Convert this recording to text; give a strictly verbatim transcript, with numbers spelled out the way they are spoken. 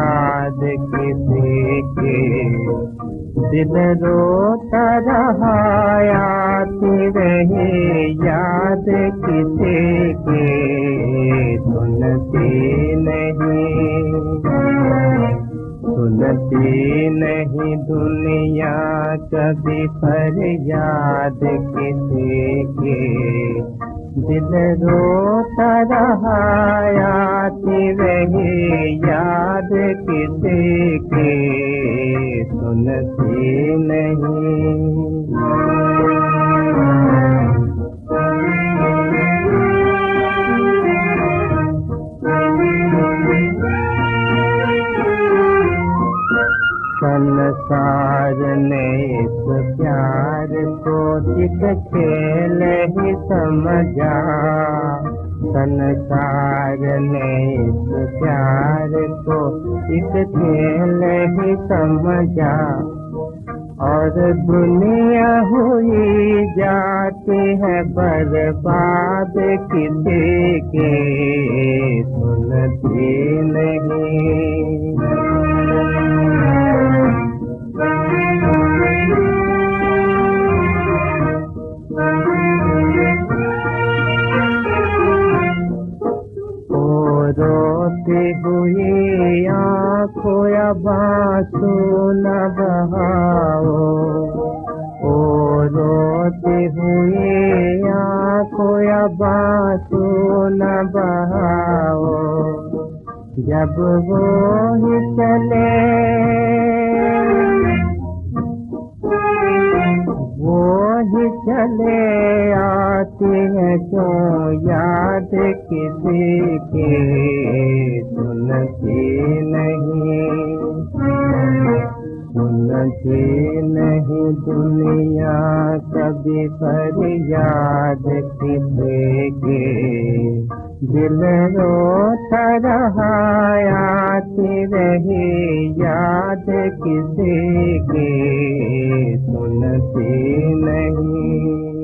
याद किसी के, दिल रोता रहा आती रही याद किसी के, सुनती नहीं सुनती नहीं दुनिया कभी फरियाद किसी के, दिल रोता रहा आती रही याद किसी के, सुनती नहीं। संसार ने इस प्यार को एक खेल ही समझा, संसार ने इस प्यार को एक खेल ही समझा, और दुनिया हुई जाती है बर्बाद किसी के, सुनती नहीं। रोती हुई आँखों अब आंसू न बहाओ, ओ रोती हुई आँखों अब आंसू न बहाओ, जब वो ही चले वो ही चले आती है क्यों याद किसी के, सुनती नहीं सुनती नहीं दुनिया कभी फरियाद किसी के, दिल रोता रहा आती रही याद किसी के, सुनती नहीं।